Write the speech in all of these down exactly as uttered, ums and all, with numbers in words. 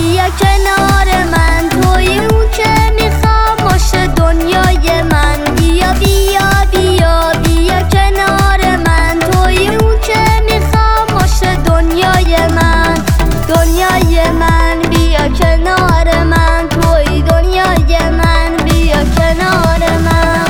بیا کنار من، توی اون که میخوام باشه دنیای من. بیا بیا بیا بیا کنار من، توی اون که میخوام باشه دنیای من. دنیای من بیا کنار من، توی دنیای من بیا کنار من.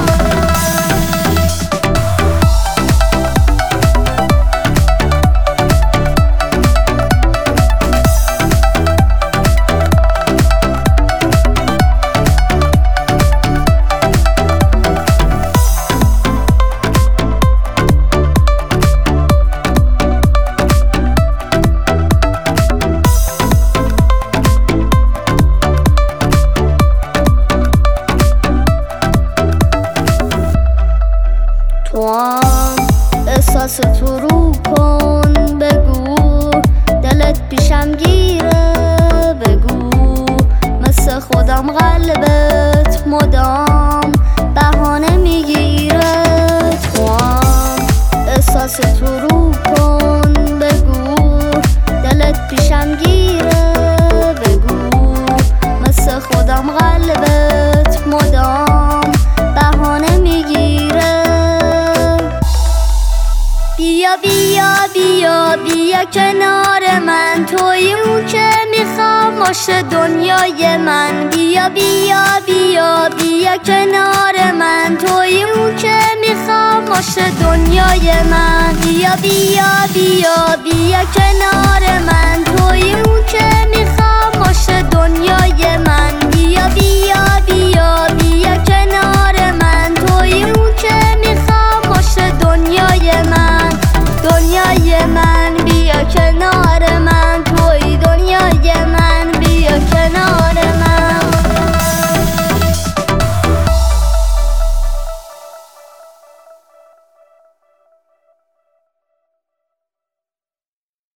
تو هم احساس تو رو کن، بگو دلت پیشم گیره، بگو مثل خودم قلبت مدام بهانه میگیره. تو هم احساس تو رو کن، بگو دلت پیشم گیره، بگو مثل خودم قلبت مدام بهانه میگیره. بیا بیا بیا بیا کنار من، توی اون که میخوام باشه دنیای من. بیا بیا بیا بیا کنار من، توی اون که میخوام باشه دنیای من. بیا بیا بیا بیا کنار من، توی اون که میخوام